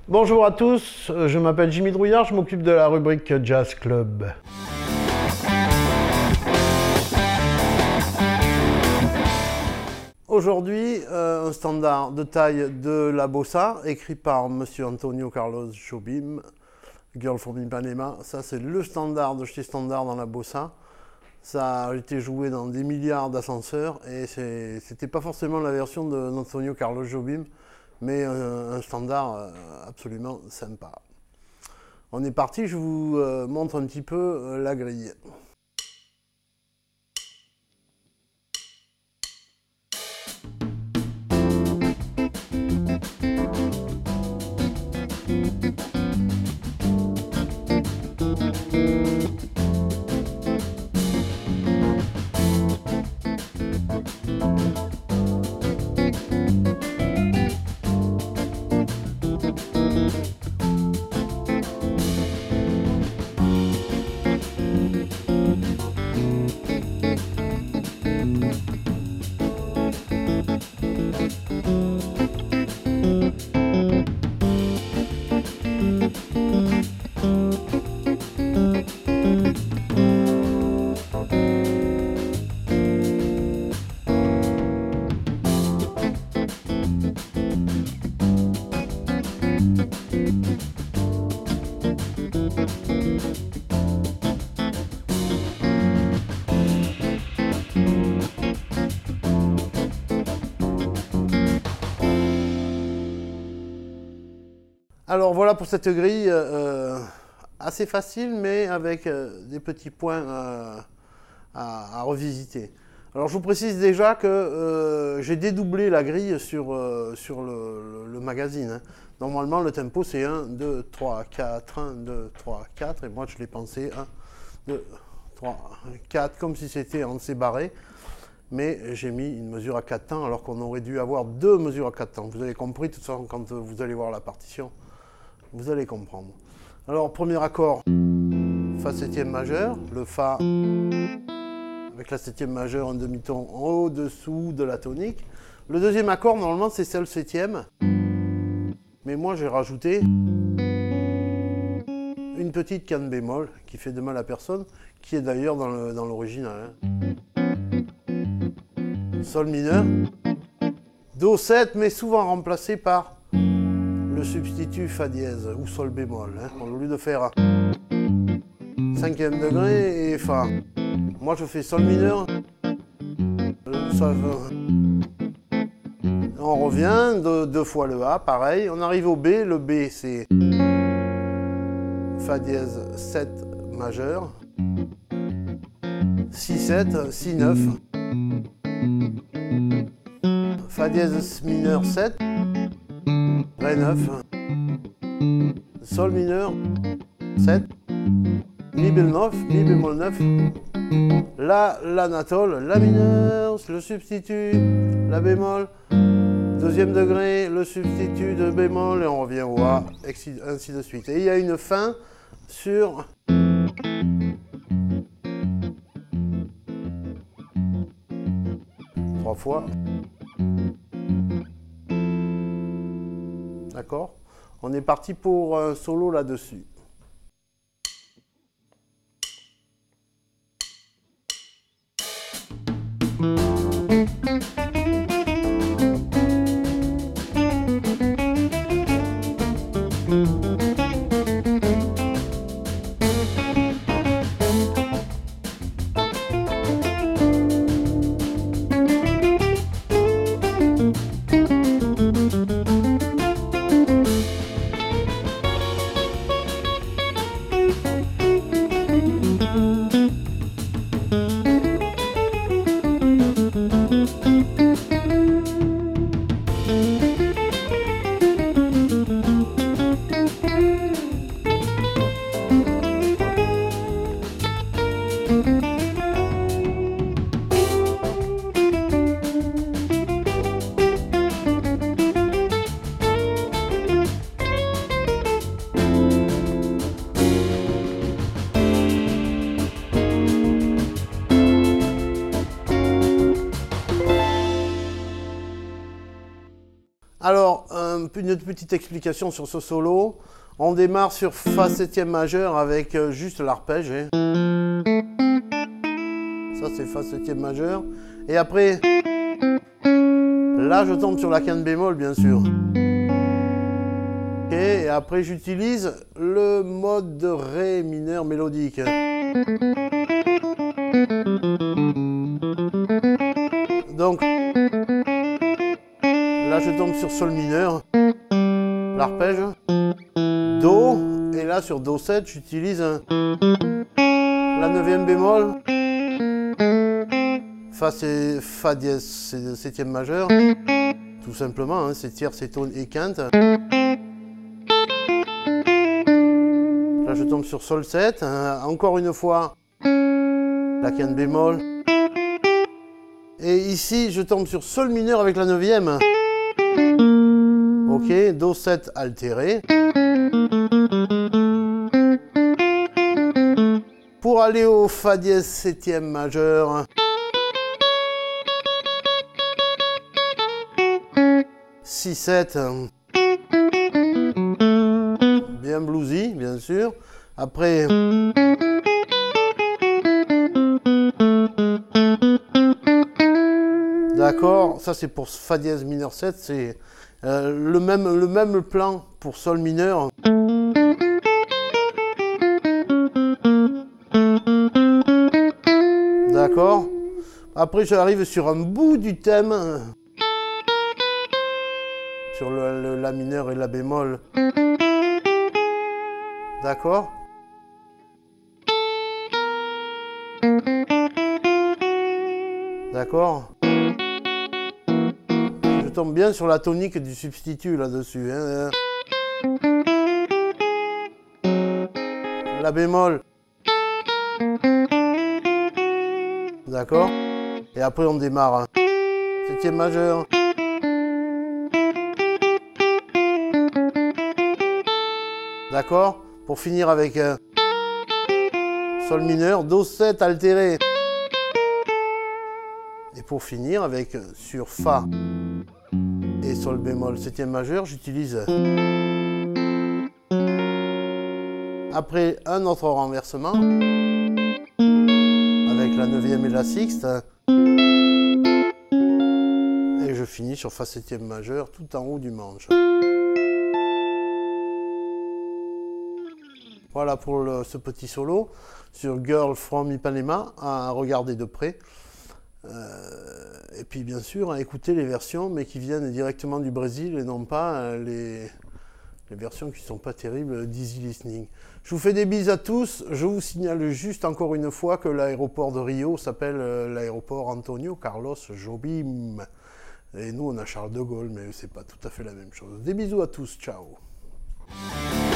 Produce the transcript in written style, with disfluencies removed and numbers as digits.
Bonjour à tous, je m'appelle Jimmy Drouillard, je m'occupe de la rubrique Jazz Club. Aujourd'hui, un standard de taille de la bossa, écrit par Monsieur Antonio Carlos Jobim, Girl from Ipanema. Ça, c'est le standard de chez Standard dans la bossa. Ça a été joué dans des milliards d'ascenseurs et c'était pas forcément la version d'Antonio Carlos Jobim, mais un standard absolument sympa. On est parti, je vous montre un petit peu la grille. Alors voilà pour cette grille, assez facile mais avec des petits points à revisiter. Alors je vous précise déjà que j'ai dédoublé la grille sur le magazine. Hein. Normalement le tempo c'est 1, 2, 3, 4, 1, 2, 3, 4 et moi je l'ai pensé 1, 2, 3, 4 comme si c'était en C barré. Mais j'ai mis une mesure à 4 temps alors qu'on aurait dû avoir 2 mesures à 4 temps. Vous avez compris de toute façon quand vous allez voir la partition. Vous allez comprendre. Alors, premier accord, Fa septième majeur, le Fa avec la septième majeure en demi-ton au-dessous de la tonique. Le deuxième accord, normalement, c'est Sol septième. Mais moi, j'ai rajouté une petite canne bémol qui fait de mal à personne, qui est d'ailleurs dans l'original. Hein. Sol mineur, Do 7, mais souvent remplacé par le substitut Fa dièse ou Sol bémol. Hein. Au lieu de faire 5e degré et Fa, moi je fais Sol mineur, on revient, deux fois le A, pareil, on arrive au B, le B c'est Fa dièse 7 majeur, Si 7, Si 9, Fa dièse mineur 7, Ré 9, Sol mineur 7, Mi bémol 9, l'anatole, La mineur, le substitut, La bémol, deuxième degré, le substitut de bémol et on revient au A, ainsi de suite. Et il y a une fin sur trois fois. D'accord? On est parti pour un solo là-dessus. Alors, un une petite explication sur ce solo. On démarre sur Fa septième majeur avec juste l'arpège. Hein. Ça c'est Fa septième majeur. Et après, là je tombe sur la canne bémol bien sûr. Okay, et après j'utilise le mode de Ré mineur mélodique. Donc là je tombe sur Sol mineur, l'arpège, Do, et là sur Do 7 j'utilise la neuvième bémol, Fa c'est Fa dièse, c'est septième majeur, tout simplement, hein, c'est tierce, c'est tone et quinte. Là je tombe sur Sol 7, encore une fois la canne bémol. Et ici je tombe sur Sol mineur avec la neuvième. Ok, Do 7 altéré. Pour aller au Fa dièse septième majeur. 6-7. Bien bluesy, bien sûr. Après... D'accord, ça c'est pour Fa dièse mineur 7, c'est le même plan pour Sol mineur. D'accord. Après j'arrive sur un bout du thème, sur le La mineur et La bémol. D'accord. D'accord. Je tombe bien sur la tonique du substitut là-dessus. Hein. La bémol. D'accord. Et après on démarre. Septième majeur. D'accord. Pour finir avec Sol mineur, Do 7 altéré. Et pour finir avec sur Fa et Sol bémol septième majeur, j'utilise après un autre renversement avec la neuvième et la sixte. Et je finis sur Fa septième majeur tout en haut du manche. Voilà pour ce petit solo sur Girl from Ipanema à regarder de près. Et puis bien sûr à écouter les versions mais qui viennent directement du Brésil et non pas les versions qui ne sont pas terribles d'Easy Listening. Je vous fais des bises à tous. Je vous signale juste encore une fois que l'aéroport de Rio s'appelle l'aéroport Antonio Carlos Jobim. Et nous on a Charles de Gaulle mais c'est pas tout à fait la même chose. Des bisous à tous, ciao.